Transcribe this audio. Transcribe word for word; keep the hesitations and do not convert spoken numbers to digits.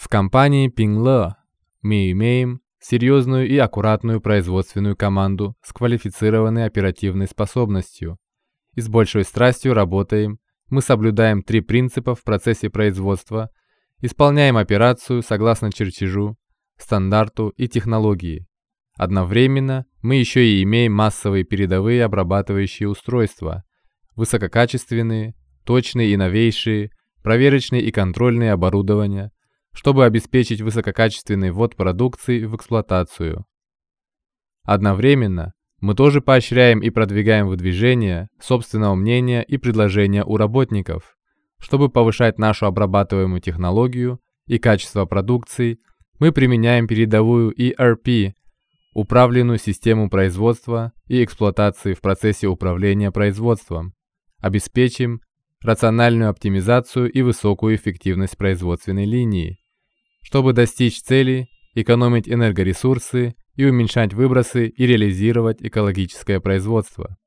компанией Pingle мы имеем серьезную и аккуратную производственную команду с квалифицированной оперативной способностью и с большой страстью работаем. Мы соблюдаем три принципа в процессе производства, исполняем операцию согласно чертежу, стандарту и технологии. Одновременно мы еще и имеем массовые передовые обрабатывающие устройства, высококачественные, точные и новейшие, проверочные и контрольные оборудования, чтобы обеспечить высококачественный ввод продукции в эксплуатацию. Одновременно мы тоже поощряем и продвигаем выдвижение собственного мнения и предложения у работников, чтобы повышать нашу обрабатываемую технологию и качество продукции. Мы применяем передовую и эр пи, управленную систему производства и эксплуатации в процессе управления производством, обеспечим рациональную оптимизацию и высокую эффективность производственной линии, чтобы достичь цели, экономить энергоресурсы и уменьшать выбросы и реализировать экологическое производство.